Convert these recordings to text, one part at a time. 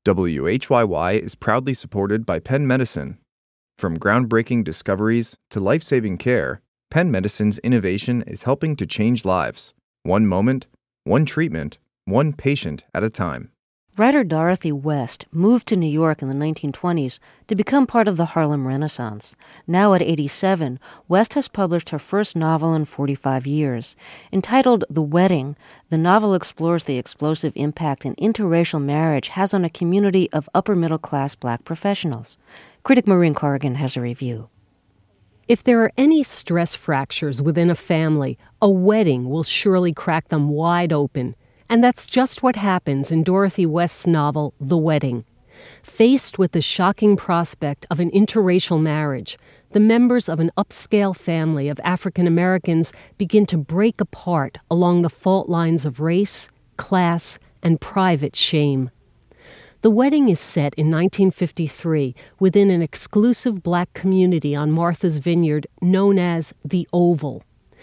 WHYY is proudly supported by Penn Medicine. From groundbreaking discoveries to life-saving care, Penn Medicine's innovation is helping to change lives. One moment, one treatment, one patient at a time. Writer Dorothy West moved to New York in the 1920s to become part of the Harlem Renaissance. Now at 87, West has published her first novel in 45 years. Entitled The Wedding, the novel explores the explosive impact an interracial marriage has on a community of upper-middle-class Black professionals. Critic Maureen Corrigan has a review. If there are any stress fractures within a family, a wedding will surely crack them wide open. And that's just what happens in Dorothy West's novel, The Wedding. Faced with the shocking prospect of an interracial marriage, the members of an upscale family of African Americans begin to break apart along the fault lines of race, class, and private shame. The Wedding is set in 1953 within an exclusive Black community on Martha's Vineyard known as the Oval.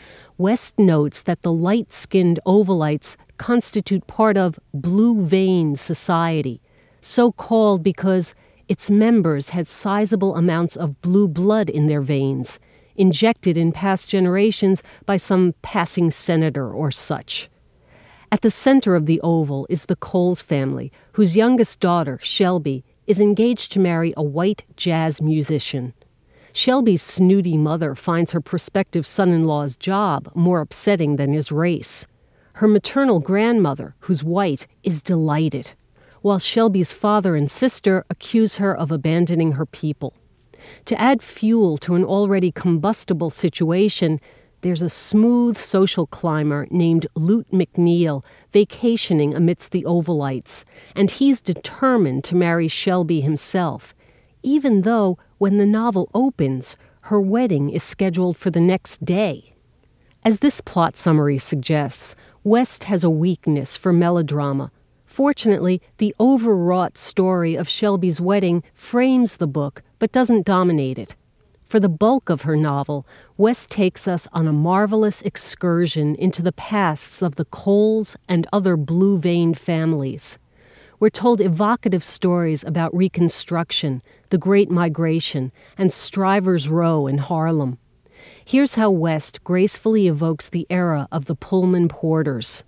West notes that the light-skinned Ovalites constitute part of Blue Vein Society, so called because its members had sizable amounts of blue blood in their veins, injected in past generations by some passing senator or such. At the center of the Oval is the Coles family, whose youngest daughter, Shelby, is engaged to marry a white jazz musician. Shelby's snooty mother finds her prospective son-in-law's job more upsetting than his race. Her maternal grandmother, who's white, is delighted, while Shelby's father and sister accuse her of abandoning her people. To add fuel to an already combustible situation, there's a smooth social climber named Lute McNeil vacationing amidst the Ovalites, and he's determined to marry Shelby himself, even though, when the novel opens, her wedding is scheduled for the next day. As this plot summary suggests, West has a weakness for melodrama. Fortunately, the overwrought story of Shelby's wedding frames the book, but doesn't dominate it. For the bulk of her novel, West takes us on a marvelous excursion into the pasts of the Coles and other blue-veined families. We're told evocative stories about Reconstruction, the Great Migration, and Strivers' Row in Harlem. Here's how West gracefully evokes the era of the Pullman Porters.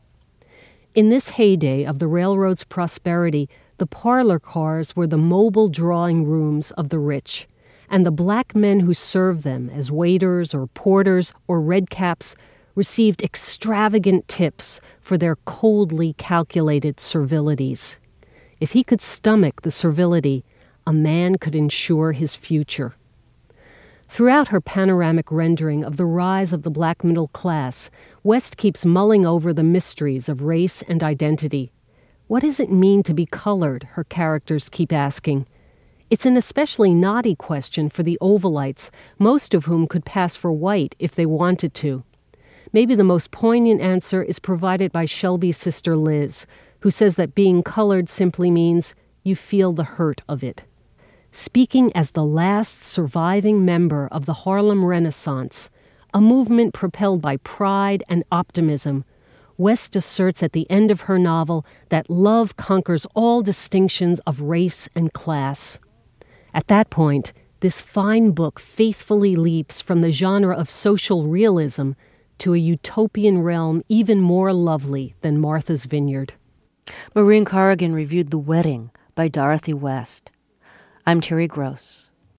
In this heyday of the railroad's prosperity, the parlor cars were the mobile drawing rooms of the rich, and the Black men who served them as waiters or porters or redcaps received extravagant tips for their coldly calculated servilities. If he could stomach the servility, a man could ensure his future. Throughout her panoramic rendering of the rise of the Black middle class, West keeps mulling over the mysteries of race and identity. What does it mean to be colored, her characters keep asking. It's an especially knotty question for the Ovalites, most of whom could pass for white if they wanted to. Maybe the most poignant answer is provided by Shelby's sister Liz, who says that being colored simply means you feel the hurt of it. Speaking as the last surviving member of the Harlem Renaissance, a movement propelled by pride and optimism, West asserts at the end of her novel that love conquers all distinctions of race and class. At that point, this fine book faithfully leaps from the genre of social realism to a utopian realm even more lovely than Martha's Vineyard. Maureen Corrigan reviewed The Wedding by Dorothy West. I'm Terry Gross.